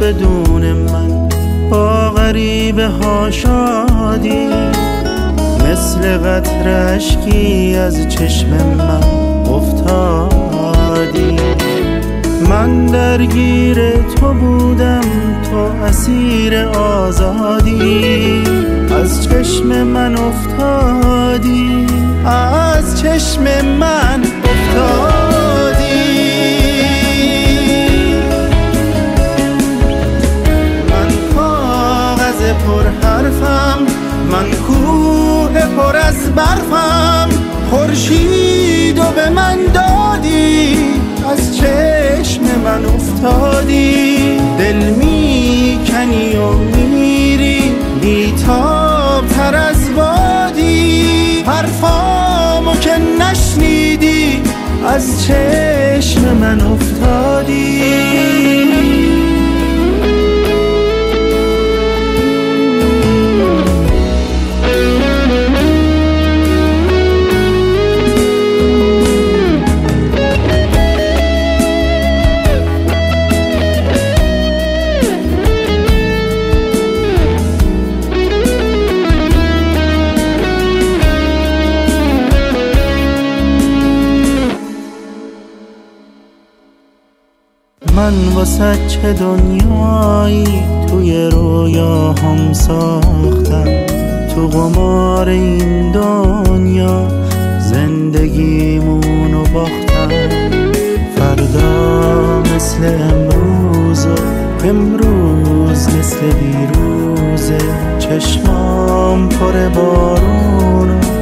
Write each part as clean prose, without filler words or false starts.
بدون من با غریبه ها شادی، مثل قطره اشکی از چشم من افتادی. من درگیر تو بودم، تو اسیر آزادی، از چشم من افتادی، از چشم من افتادی. من کاغذ پر حرفم، من کوه پر از برفم، خورشیدو به من دادی، از چشم من افتادی. دل میکنی و میری بیتاب تر از بادی، حرفامو که نشنیدی، از چشم من افتادی. من واسه چه دنیایی توی رویاهم ساختم، تو قمار این دنیا زندگیمونو باختم. فردا مثل امروز و امروز مثل دیروزه، چشمام پر بارون و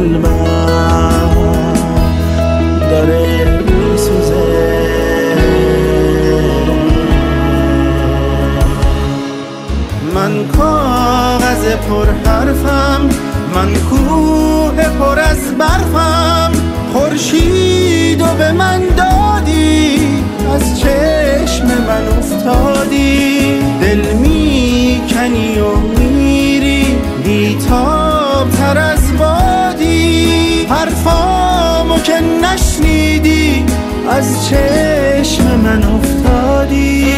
قلبم داره میسوزه. من کاغذ پر حرفم، من کوه پر از برفم، خورشیدو به من دادی، از چشم من افتادی. دل میکنی و میری بیتاب تر از بادی، حرفامو که نشنیدی، از چشم من افتادی.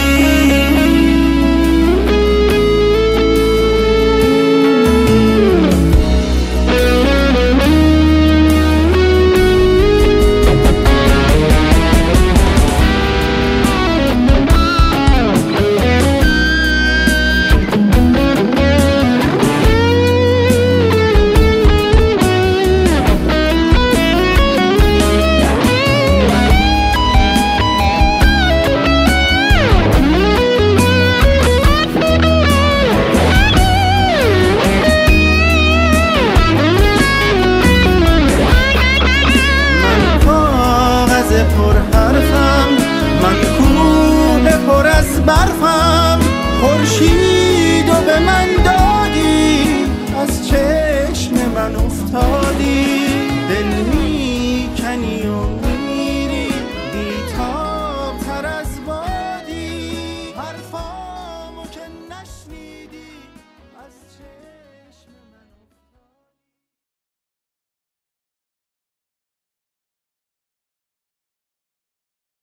برفم، خورشیدو به من دادی، از چشم من افتادی. دل میکنی و میری بیتاب تر از بادی، حرفامو که نشنیدی، از چشم